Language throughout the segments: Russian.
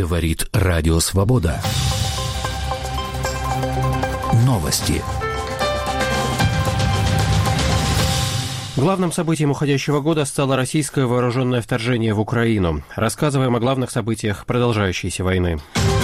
Говорит Радио Свобода. Новости. Главным событием уходящего года стало российское вооруженное вторжение в Украину. Рассказываем о главных событиях продолжающейся войны.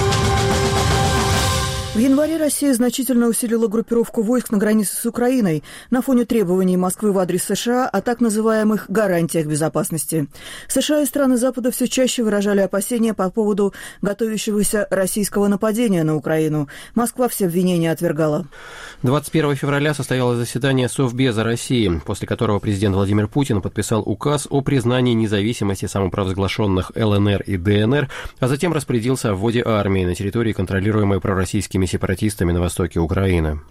В январе Россия значительно усилила группировку войск на границе с Украиной на фоне требований Москвы в адрес США о так называемых гарантиях безопасности. США и страны Запада все чаще выражали опасения по поводу готовящегося российского нападения на Украину. Москва все обвинения отвергала. 21 февраля состоялось заседание Совбеза России, после которого президент Владимир Путин подписал указ о признании независимости самопровозглашенных ЛНР и ДНР, а затем распорядился о вводе армии на территории, контролируемой пророссийскими сепаратистами на востоке Украины.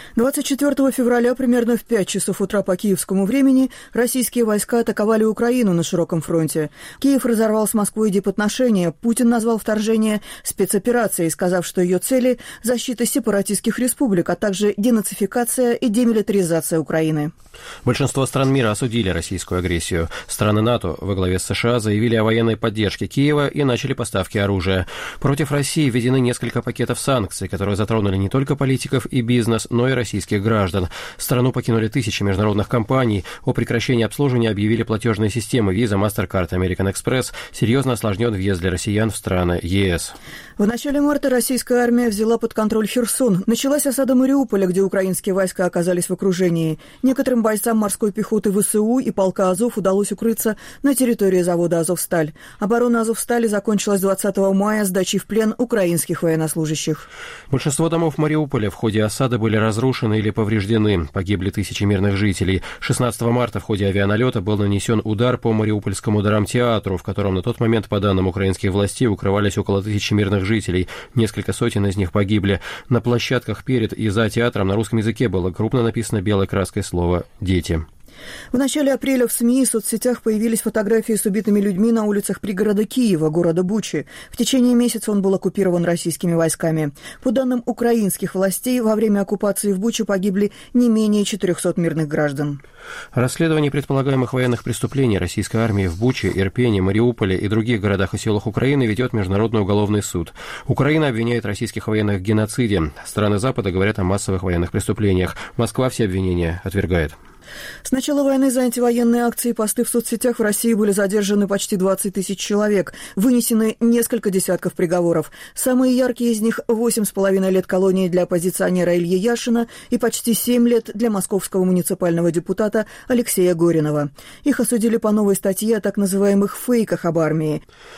24 февраля примерно в 5 часов утра по киевскому времени российские войска атаковали Украину на широком фронте. Киев разорвал с Москвой дипотношения. Путин назвал вторжение спецоперацией, сказав, что ее цели – защита сепаратистских республик, а также денацификация и демилитаризация Украины. Большинство стран мира осудили российскую агрессию. Страны НАТО во главе с США заявили о военной поддержке Киева и начали поставки оружия. Против России введены несколько пакетов санкций, которые затронули не только политиков и бизнес, но и российских граждан. Страну покинули тысячи международных компаний. О прекращении обслуживания объявили платежные системы Visa, MasterCard, American Express. Серьезно осложнен въезд для россиян в страны ЕС. В начале марта российская армия взяла под контроль Херсон. Началась осада Мариуполя, где украинские войска оказались в окружении. Некоторым бойцам морской пехоты ВСУ и полка Азов удалось укрыться на территории завода «Азовсталь». Оборона «Азовстали» закончилась 20 мая сдачей в плен украинских военнослужащих. Большинство домов Мариуполя в ходе осады были разрушены или повреждены. Погибли тысячи мирных жителей. 16 марта в ходе авианалета был нанесен удар по Мариупольскому драмтеатру, в котором на тот момент, по данным украинских властей, укрывались около 1000 мирных жителей. Несколько сотен из них погибли. На площадках перед и за театром на русском языке было крупно написано белой краской слово «Дети». В начале апреля в СМИ и соцсетях появились фотографии с убитыми людьми на улицах пригорода Киева, города Бучи. В течение месяца он был оккупирован российскими войсками. По данным украинских властей, во время оккупации в Буче погибли не менее 400 мирных граждан. Расследование предполагаемых военных преступлений российской армии в Буче, Ирпене, Мариуполе и других городах и селах Украины ведет Международный уголовный суд. Украина обвиняет российских военных в геноциде. Страны Запада говорят о массовых военных преступлениях. Москва все обвинения отвергает. С начала войны за антивоенные акции и посты в соцсетях в России были задержаны почти 20 тысяч человек. Вынесены несколько десятков приговоров. Самые яркие из них – 8,5 лет колонии для оппозиционера Ильи Яшина и почти 7 лет для московского муниципального депутата Алексея Горинова. Их осудили по новой статье о так называемых фейках об армии.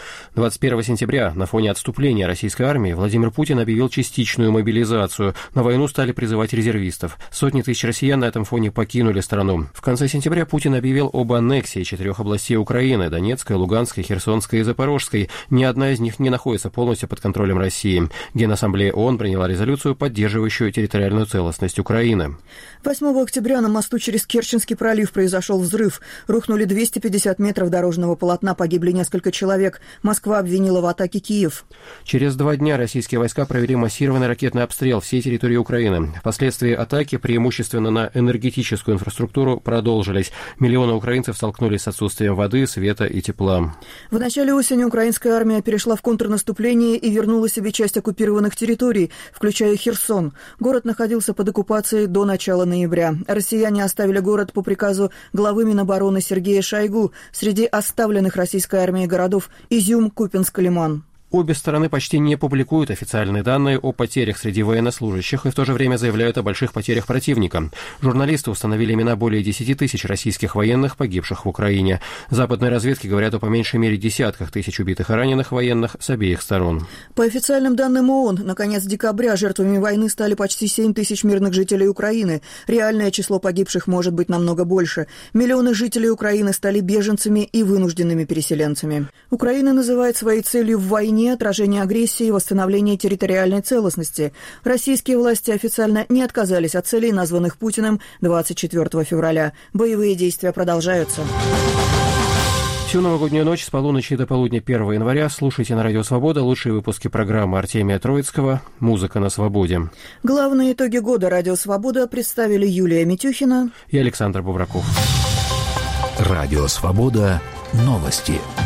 21 сентября на фоне отступления российской армии Владимир Путин объявил частичную мобилизацию. На войну стали призывать резервистов. Сотни тысяч россиян на этом фоне покинули страну. В конце сентября Путин объявил об аннексии 4 областей Украины – Донецкой, Луганской, Херсонской и Запорожской. Ни одна из них не находится полностью под контролем России. Генассамблея ООН приняла резолюцию, поддерживающую территориальную целостность Украины. 8 октября на мосту через Керченский пролив произошел взрыв. Рухнули 250 метров дорожного полотна, погибли несколько человек. Москва обвинила в атаке Киев. Через 2 дня российские войска провели массированный ракетный обстрел всей территории Украины. Впоследствии атаки, преимущественно на энергетическую инфраструктуру, продолжились. Миллионы украинцев столкнулись с отсутствием воды, света и тепла. В начале осени украинская армия перешла в контрнаступление и вернула себе часть оккупированных территорий, включая Херсон. Город находился под оккупацией до начала ноября. Россияне оставили город по приказу главы Минобороны Сергея Шойгу. Среди оставленных российской армией городов Изюм, Купянск, Лиман. Обе стороны почти не публикуют официальные данные о потерях среди военнослужащих и в то же время заявляют о больших потерях противника. Журналисты установили имена более 10 тысяч российских военных, погибших в Украине. Западные разведки говорят о по меньшей мере десятках тысяч убитых и раненых военных с обеих сторон. По официальным данным ООН, на конец декабря жертвами войны стали почти 7 тысяч мирных жителей Украины. Реальное число погибших может быть намного больше. Миллионы жителей Украины стали беженцами и вынужденными переселенцами. Украина называет своей целью в войне отражение агрессии и восстановление территориальной целостности. Российские власти официально не отказались от целей, названных Путиным 24 февраля. Боевые действия продолжаются. Всю новогоднюю ночь с полуночи до полудня 1 января слушайте на Радио Свобода лучшие выпуски программы Артемия Троицкого «Музыка на свободе». Главные итоги года Радио Свобода представили Юлия Митюхина и Александр Бубраков. Радио Свобода. Новости.